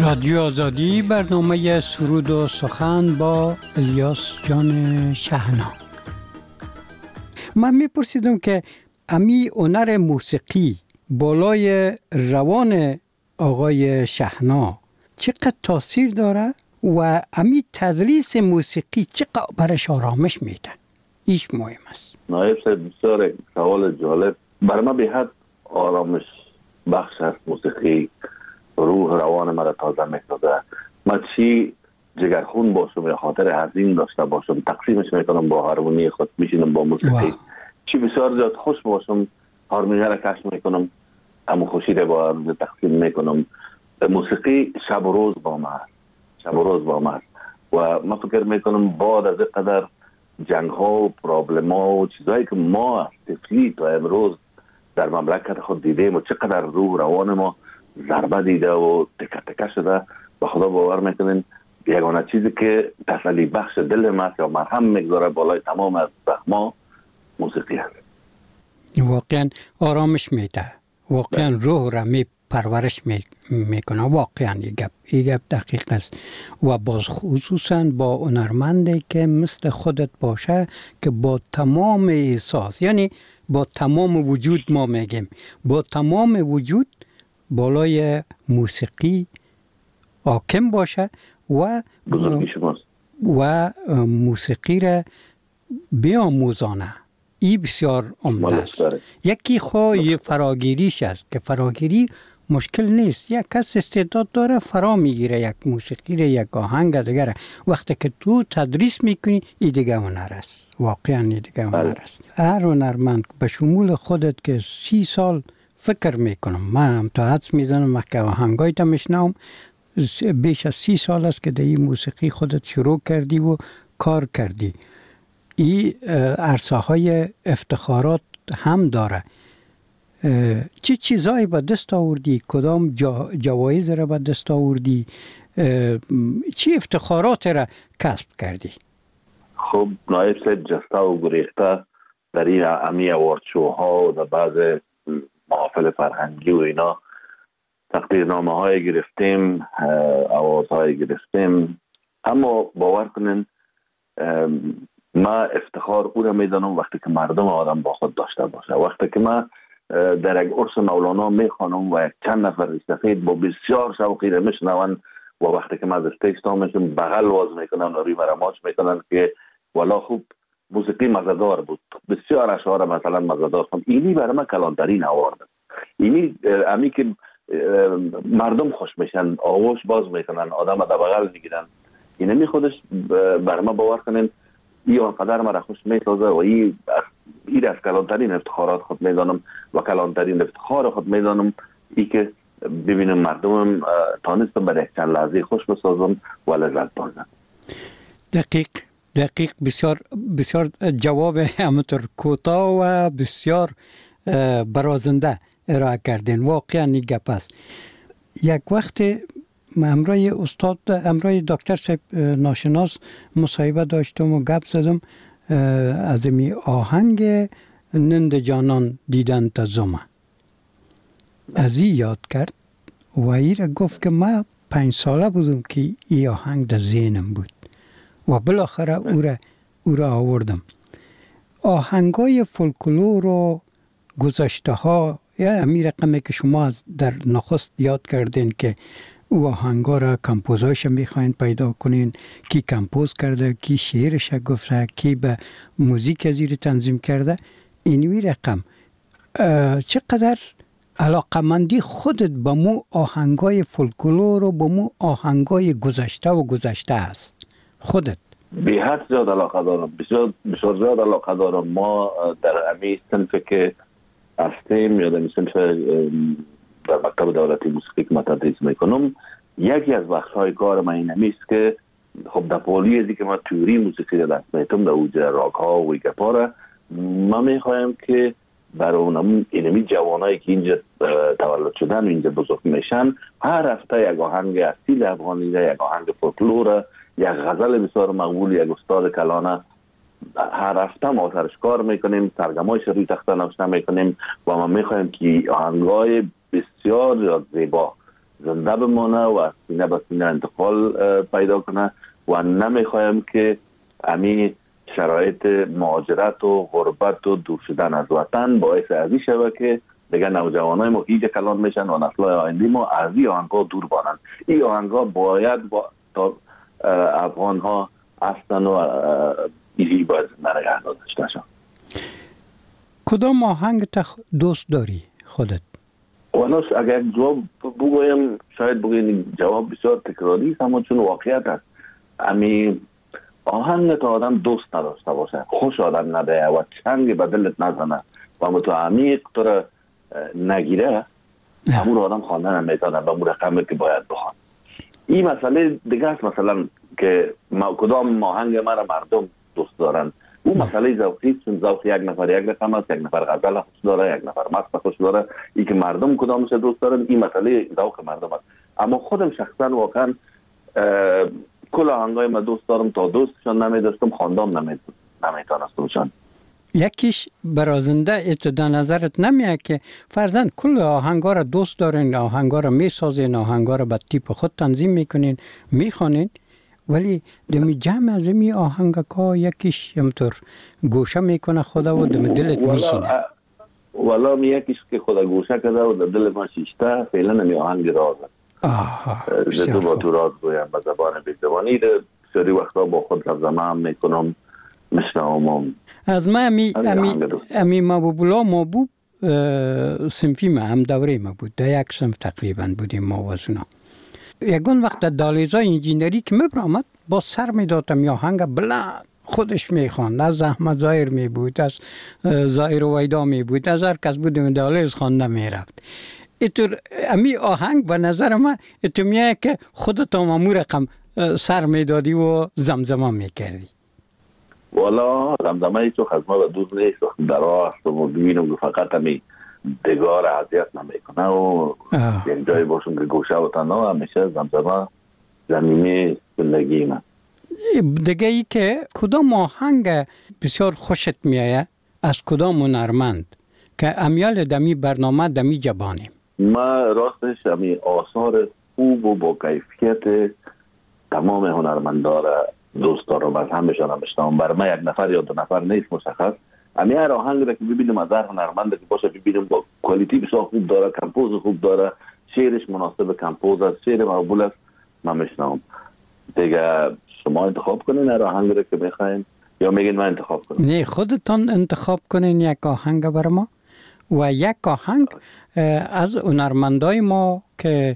C: رادیو آزادی، برنامه سرود و سخن با الیاس جان شهنا. من میپرسیدم که امی هنر موسیقی بالای روان آقای شهنا چقدر تاثیر داره و امی تدریس موسیقی چقدر برش آرامش میده؟ ایش مهم است.
D: نایب صاحب بسیار سوال جالب. برای من به حد آرامش بخش است موسیقی. روح روان مرا تازه میکنه. من چی جگرخون باشم یا خاطر عظیم داشته باشم تقسیمش میکنم با هارمونی خود، میشینم با موسیقی واو. چی بسیار زیاد خوش باشم هارمونی را کشف میکنم، اما خوشی را با هم تقسیم میکنم. موسیقی شب و روز با من است، شب و روز با من است. و من فکر میکنم بعد از قدر جنگ ها و پرابلم ها و چیزهایی که ما از طفلی تا امروز در مملکت خود دیدیم و چقدر روح روان ما ضربه دیده و تکه تکه شده، به خدا باور میکنین یگانه چیزی که تسلی بخش دل ما یا مرهم میگذاره بالای تمام از زخما موسیقی است.
C: واقعا آرامش میده، واقعا روح را می پرورش میکنه. واقعا این گپ این گپ دقیق است. و باز خصوصا با هنرمندی که مثل خودت باشه که با تمام احساس، یعنی با تمام وجود، ما میگیم با تمام وجود بالای موسیقی حاکم باشه و و موسیقی را بیاموزانه. این بسیار عمده است. یکی خواهی فراگیریش است که فراگیری مشکل نیست. یک کس استعداد داره فرا میگیره یک موسیقی را، یک آهنگ دیگره. وقتی که تو تدریس میکنی این دیگه هنر است. واقعا این دیگه هنر است. هر هنرمند به شمول خودت که سی سال فکر میکنم، من هم تا حدس میزنم که آهنگای تا میشنم بیش از سی سال است که در این موسیقی خودت شروع کردی و کار کردی. این عرصه های افتخارات هم داره. چی چیزایی به دست آوردی؟ کدام جا جوایز را به دست آوردی؟ چی افتخارات را کسب کردی؟
D: خب نایب صاحب جسته و گریخته در این امی اوارد شوها و در بعض محافل فرهنگی و اینا تقدیرنامه های گرفتیم، آواز های گرفتیم، اما باور کنین ما افتخار او را میدانم وقتی که مردم آدم با خود داشته باشه. وقتی که ما در یک عرس مولانا میخوانم و یک چند نفر استفید با بسیار شوقی را میشنون و وقتی که ما از استیج تا میشم بغل واز میکنن و روی مرا ماچ میکنن که والا خوب موسیقی مزدار بود، بسیار اشعار مثلا مزدار بود. اینی برای من کلانترین آورده. اینی امی که مردم خوش میشن، آغوش باز میکنن، آدم در بغل میگیرن، اینمی خودش برای من باور کنین این آنقدر مرا خوش میسازه و این این از کلانترین افتخارات خود میدانم و کلانترین افتخار خود میدانم ای که ببینم مردمم تانستم برای چند لحظه خوش بسازم و لذت بردم.
C: دقیق دقیق بسیار بسیار جواب همونطور کوتاه و بسیار برازنده ارائه کردین. واقعا این گپ است. یک وقت همراه استاد همراه دکتر صاحب ناشناس مصاحبه داشتم و گپ زدم از می آهنگ نند جانان دیدن تا زما از این یاد کرد و ای را گفت که ما پنج ساله بودم که این آهنگ در ذهنم بود و بالاخره او را او را آوردم. آهنگای فولکلور و گذشته ها یا همین رقمی که شما در نخست یاد کردین که او آهنگا را کمپوزایش میخواین پیدا کنین، کی کمپوز کرده، کی شعرش گفته، کی به موزیک ازیر تنظیم کرده، اینوی رقم چقدر علاقمندی خودت با مو آهنگای فولکلور و با مو آهنگای گذشته و گذشته است خودت؟
D: به حد زیاد علاقه دارم، بسیار بسیار زیاد علاقه دارم. ما در امی صنف که هستیم یا در صنف در مکتب دولتی موسیقی که من تدریس میکنم، یکی از بخش‌های کار من این همیست که خب در پولی ازی که من تیوری موسیقی را دست میتم در اوج راک ها و گپا را من میخوایم که برای اونم اینمی جوانایی که اینجا تولد شدن و اینجا بزرگ میشن هر هفته یک آهنگ اصیل افغانی، یک آهنگ فولکلور، یک غزل بسیار مقبول، یک استاد کلانه هر هفته ما سرش کار میکنیم، ترجمه‌اش روی تخته نوشته میکنیم و ما میخوایم که آهنگای بسیار زیبا زنده بمانه و از سینه به سینه انتقال پیدا کنه و نمیخوایم که امی شرایط مهاجرت و غربت و دور شدن از وطن باعث ازی شود که دیگه نوجوانای ما هیچ کلان میشن و نسل‌های آینده ما از این آهنگا دور بانند. این آهنگا باید با تا افغان ها هستن و ایزی باید نرگه داشته شد.
C: کدام آهنگ تا دوست داری خودت؟
D: ونوس اگر جواب بگویم شاید بگویم جواب بسیار تکراری است، اما چون واقعیت است امی آهنگ تا آدم دوست نداشته باشه، خوش آدم نده و چنگ به دلت نزنه و متو عمیق تو را نگیره، همون آدم خوانده نمیتونه به اون رقمی که باید بخوان. این مسئله دیگه است، مثلا که کدام آهنگ مرا مردم دوست دارن، اون مسئله ذوقی، چون ذوق یک نفر یک رقم است، یک نفر غزل خوش داره، یک نفر مست خوش داره، این که مردم کدامش دوست دارن این مسئله ذوق مردم است. اما خودم شخصا واقعا کل آهنگای ما دوست دارم، تا دوستشان نمیداشتم خواندم نمیتونستمشان.
C: یکیش برازنده ات در نظرت نمیاد که فرزند کل آهنگا را دوست دارین، آهنگا را میسازین، آهنگا را به تیپ خود تنظیم میکنین میخوانین، ولی دمی جمع از می آهنگا یکیش همطور گوشه میکنه خدا و دم دلت میشینه؟
D: والا می یکیش که خدا گوشه کرده و در دل ما شیشته فعلا نمی آهنگ رازه.
C: آها
D: تو با تو راز گویم به زبان بیزبانی ده سری وقتا با خود لفظمه هم میکنم مشنوم.
C: از ما امی امی امی مابوبولا مابوب سنفی ما هم دوره ما بود، ده یک سنف تقریبا بودیم ما و زونا. یکون وقت دالیزای انجینری که مبرامد با سر میدادم یا آهنگ بلند خودش میخواند، از احمد ظاهر می بود، از ظاهر و ویدا می بود، از هر کس بودیم دالیز خوانده میرفت. ایتور امی آهنگ به نظر من ایتور میاد که خودت هم امو رقم سر میدادی و زمزمه میکردی.
D: والا زمزمه ای تو خزمه و دور نیست، وقت در راه هستم و ببینم که فقط همی دگار عذیت نمیکنه و یک جای باشم که گوشه و تنها همیشه زمزمه زمینه زندگی من.
C: دیگه ای که کدام آهنگ بسیار خوشت میایه از کدام هنرمند که امیال دمی برنامه دمی جبانیم؟
D: ما راستش همی آثار خوب و با کیفیت تمام هنرمندان دوست دارم، از همشان هم بشنوم. بر من یک نفر یا دو نفر نیست مشخص، امی هر آهنگ را که ببینیم از هر هنرمند که باشه ببینیم با کوالیتی بسیار خوب داره، کمپوز خوب داره، شعرش مناسب کمپوز است، شعر مقبول است، من میشنوم. دیگه شما انتخاب کنین هر آهنگ را که میخواین یا میگین من انتخاب کنم؟
C: نه خودتان انتخاب کنین یک آهنگ بر ما و یک آهنگ از هنرمندای ما که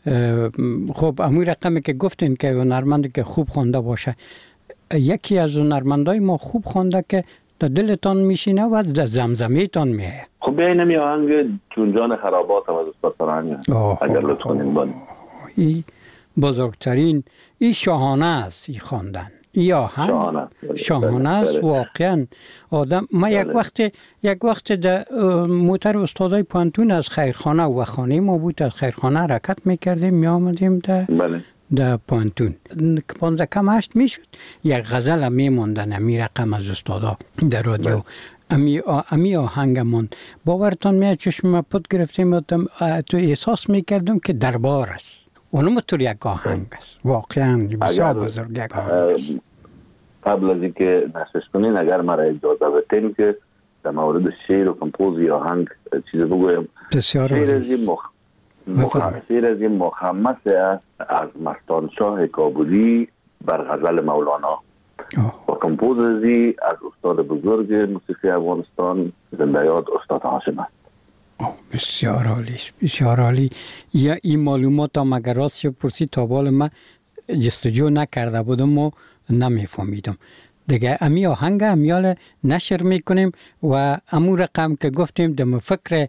C: خب اموی رقمی که گفتین که هنرمندی که خوب خوانده باشه، یکی از هنرمندای ما خوب خوانده که در دلتان میشینه و در زمزمه تان میه.
D: خب بیاین می آهنگ جونجان خرابات از استاد فرهنگ اگر لطف کنین بانی.
C: این بزرگترین، این شاهانه است این خواندن، این آهنگ شاهانه, شاهانه است واقعا. آدم ما یک وقت یک وقت در موتر استادای پانتون از خیرخانه و خانه ما بود، از خیرخانه حرکت میکردیم می آمدیم در
D: بله.
C: در پانتون پانزده کم هشت میشد یک غزل میموندن امی رقم از استادا در رادیو، امی امی آهنگمون باورتان میاد چشم پد گرفتیم تو احساس میکردم که دربار است. اونم تو یک آهنگ است واقعا بسیار بزرگ یک آهنگ است.
D: قبل از اینکه نشش کنین اگر مرا اجازه بدین که در مورد شعر و کمپوزی آهنگ چیز بگویم.
C: بسیار
D: شعر از این مخ... مخ... شعر از این مخمس از مستان شاه کابلی بر غزل مولانا و کمپوزی از استاد بزرگ موسیقی افغانستان زنده یاد استاد هاشم است.
C: بسیار عالی بسیار عالی. یا این معلومات هم اگر راست شد پرسی تا بال من جستجو نکرده بودم و نمیفهمیدم. دیگه امی آهنگ امیال نشر میکنیم و امو رقم که گفتیم دم فکر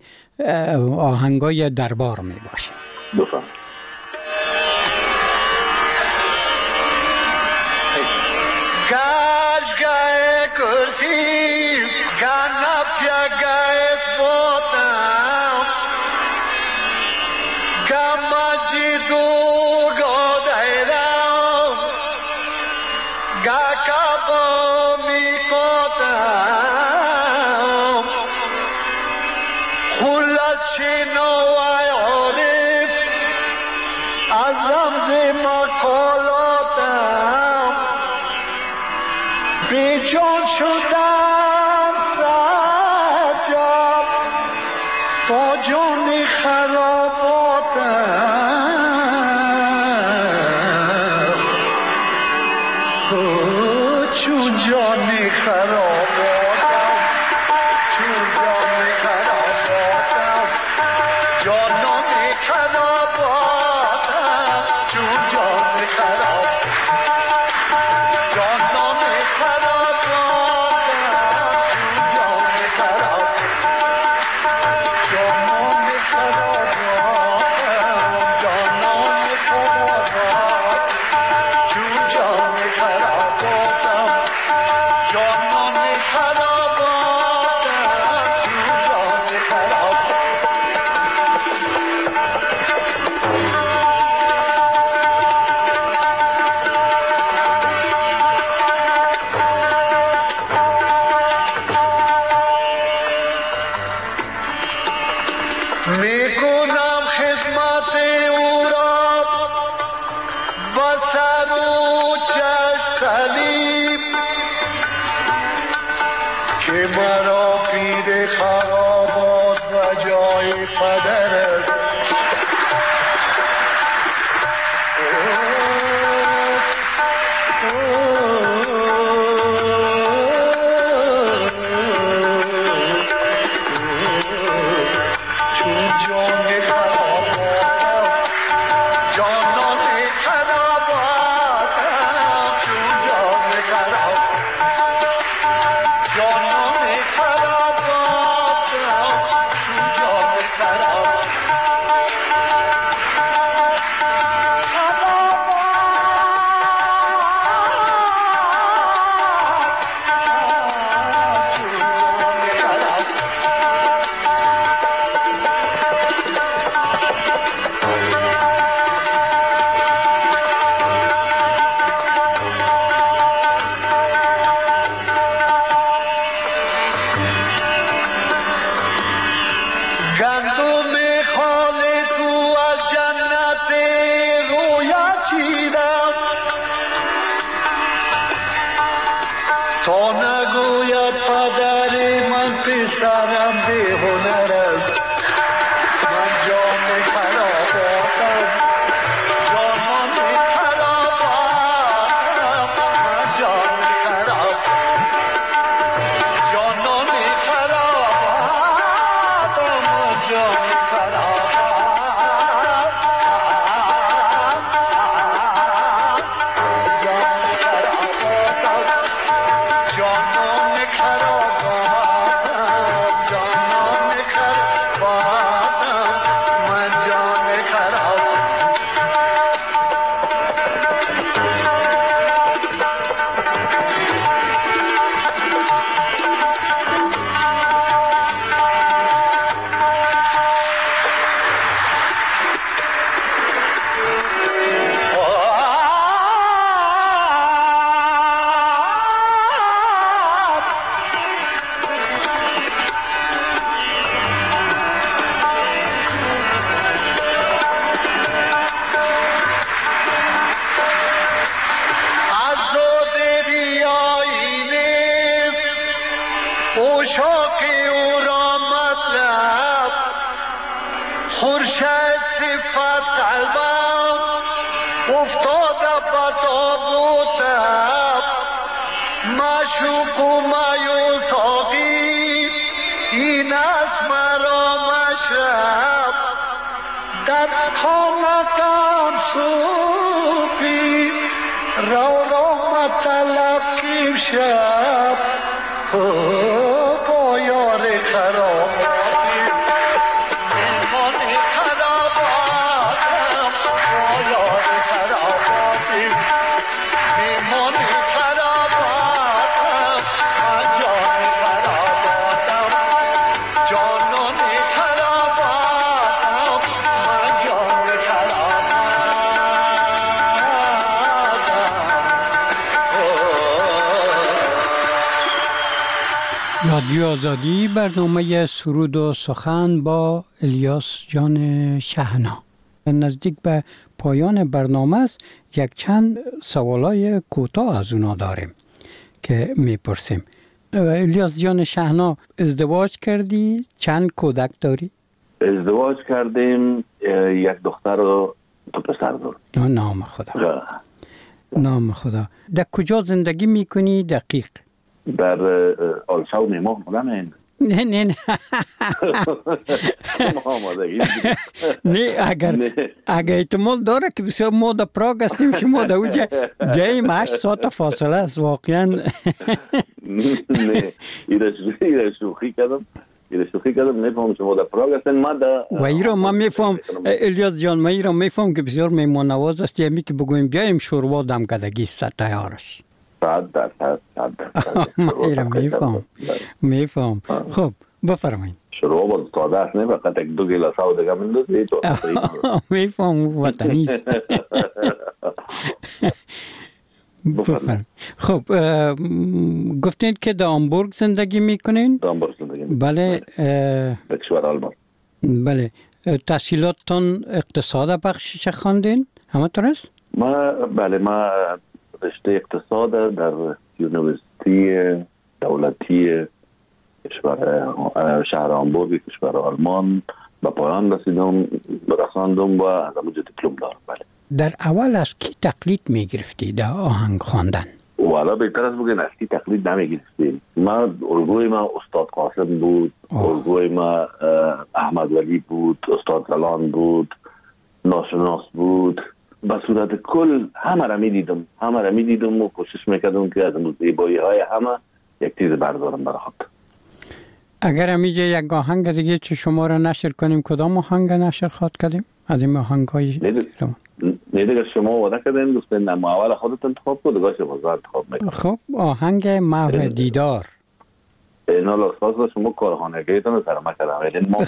C: آهنگای دربار میباشیم.
D: بفهم.
F: گاش گای کرسی گانا پیا گای بوتام گاما جی دو گودایرام گا کابو می کوتام خلص شنو آیونیف به جان شدم سجاب تا جان خراباتم چون جان خراباتم چون جان خراباتم جانم خراباتم چون جان خراباتم جانم خراباتم چون جان خراباتم جانم خراباتم جانم خراباتم چون جان خراباتم جانم خراباتم چون جان خراباتم میکنم خدمت او را با سر و چشم که مرا پیر خرابات و جای پدر است چون جان خراباتم جانان خراباتم چون جان خراباتم جانان خراباتم چون جان خراباتم گندم خال تو از جنت رویا چیدم تا نگوید پدر من پسرم به هنر است من جان خراباتم جانان خراباتم من جان خراباتم جانان خراباتم من جان جانان خراباتم جانان خراباتم من جان خراباتم پوشاک او را مطلب خورشید صفت قلبم افتاده به تابوتم معشوق و مایوس ساقی این است مرا مشرب در خانه‌ام صوفی رو رو مطلب کیم شب با یار خراباتی میمان خراباتم با یار خراباتی میمان خراباتم من جان خراباتم جانان خراباتم من جان
C: رادیو آزادی، برنامه سرود و سخن با الیاس جان شهنا. نزدیک به پایان برنامه است. یک چند سوالای کوتاه از اونا داریم که میپرسیم. الیاس جان شهنا، ازدواج کردی؟ چند کودک داری؟
D: ازدواج کردیم، یک دختر و دو پسر دارم.
C: نام خدا. نام خدا. در کجا زندگی میکنی دقیق؟
D: در آلشاو میماه بودم. این
C: نه نه نه نه اگر اگر احتمال داره که بسیار ما در پراگ هستیم، شما در اوجه جاییم هشت ساعت فاصله است واقعا.
D: نه ایره شوخی کردم ایره شوخی کردم نفهم شما در پراگ هستین. ما در
C: و ایرا ما میفهم الیاس جان، ما ایرا میفهم که بسیار میمون نواز است، یعنی که بگویم بیایم شوروا دمکدگی است تیارش.
D: صد درصد صد درصد
C: ما ایرا میفهم میفهم. خب بفرمایید. شروع
D: با ساده است، نه فقط یک دو گلاس آب دیگه میندازی تو.
C: میفهم وطنی است. بفرمایید. خب گفتین که در هامبورگ زندگی میکنین؟
D: در هامبورگ زندگی میکنین.
C: بله.
D: در کشور آلمان.
C: بله. تحصیلاتتون اقتصاد بخشش خواندین؟ همینطور است؟
D: ما بله ما رشته اقتصاد در یونیورسیتی دولتی کشور شهر هامبورگ کشور آلمان به پایان رسیدم رساندم و از اونجا دیپلم دارم. بله. در
C: اول از کی تقلید میگرفتی در آهنگ خواندن؟
D: والا بهتر از بگن از کی تقلید نمیگرفتیم. ما الگوی ما استاد قاسم بود، الگوی ما احمد ولی بود، استاد زلان بود، ناشناس بود. به صورت کل همه را میدیدم همه را میدیدم و کوشش میکردم که از زیبایی های همه یک چیز بردارم برای خود.
C: اگر همیجا یک آهنگ دیگه چه شما را نشر کنیم، کدام آهنگ نشر خواد کردیم؟ از این آهنگ های
D: نه دیگه شما وعده کردین گفتین ما اول خودت انتخاب کن دیگه شما انتخاب میکنم.
C: خب آهنگ محو دیدار.
D: اینا لاساس شما کارخانگیتون سر ما کردم ولی ما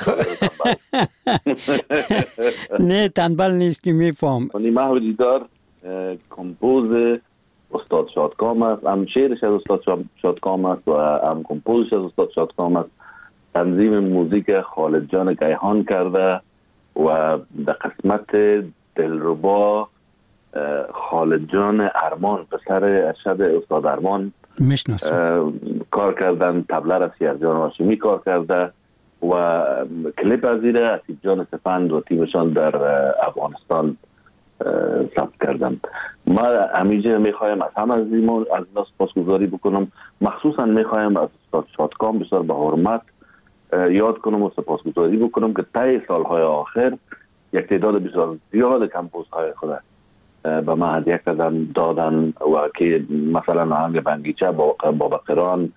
C: نه تنبل نیست که میفهم.
D: محو دیدار کمپوز استاد شادکام است، هم شعرش از استاد شادکام است و هم کمپوزش از استاد شادکام است. تنظیم موزیک خالد جان گیهان کرده و در قسمت دلربا خالد جان ارمان پسر ارشد استاد ارمان
C: میشناسم
D: کار کردن. تبله را سیرجان هاشمی کار کرده و کلیپ از زیر اسیب جان سپند و تیمشان در افغانستان ثبت کردن. ما همیشه میخوایم از هم از این از اینا سپاسگزاری بکنم، مخصوصا میخوایم از استاد شادکام بسیار به حرمت یاد کنم و سپاسگزاری بکنم که طی سالهای آخر یک تعداد بسیار زیاد کمپوزهای خود به ما هدیه کردن دادن و که مثلا آهنگ بنگیچه با بابقران،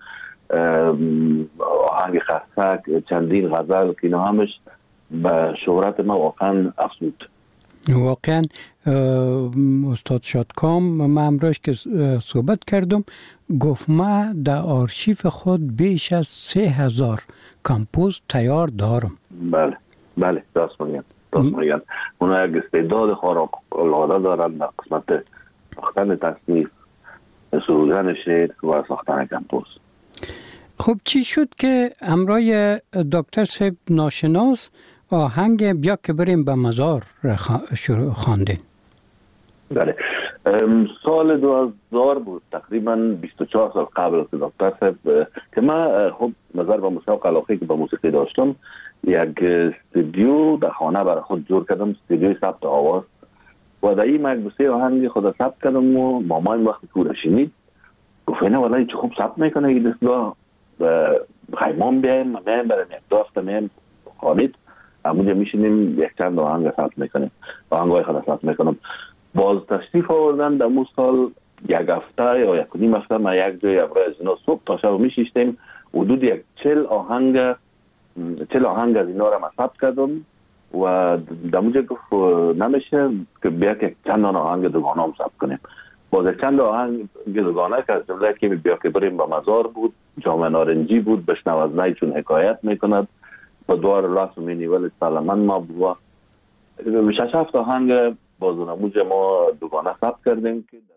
D: آهنگ خرسک، چندین غزل که اینا همش به شهرت ما واقعا افزود.
C: واقعا استاد شادکام من امروز که صحبت کردم گفت ما در آرشیف خود بیش از سه هزار کمپوز تیار دارم.
D: بله بله راست میگن راست میگن. اونا یک استعداد خارق العاده دارن در قسمت ساختن تصنیف، سرودن شعر و ساختن کمپوز.
C: خب چی شد که همراه دکتر صاحب ناشناس آهنگ بیا که بریم به مزار خواندین؟
D: بله سال دو هزار بود، تقریبا بیست و چهار سال قبل که دکتر صاحب که من خب نظر به مشتاق علاقه که به موسیقی داشتم یک استودیو در خانه برای خود جور کردم، استودیوی ثبت آواز و در این مکبوسه آهنگ خود ثبت کردم و مامان وقتی که شنید گفت نه والله چه خوب ثبت میکنه این دستگاه خیمان بیایم من بیایم برم یک دو هفته میایم خالید همونجا میشینیم یک چند آهنگ ثبت میکنیم آهنگای خود ثبت میکنم. باز تشریف آوردن در مو سال یک هفته یا یک نیم هفته ما یک جای ابرای از اینا صبح تا شب میشیشتیم حدود یک چل آهنگ چل آهنگ از اینا را ما ثبت کردم و در اونجا گفت نمیشه که بیا که چند آهنگ دوگانه هم ثبت کنیم. باز چند آهنگ دوگانه که از جمله که بیا که بریم به مزار بود، جام نارنجی بود، بشنو از نی چون حکایت میکند با دوار راست مینی ولی سلامن ما بوا شش هفت آهنگ باز نموج ما دوگانه ثبت کردیم که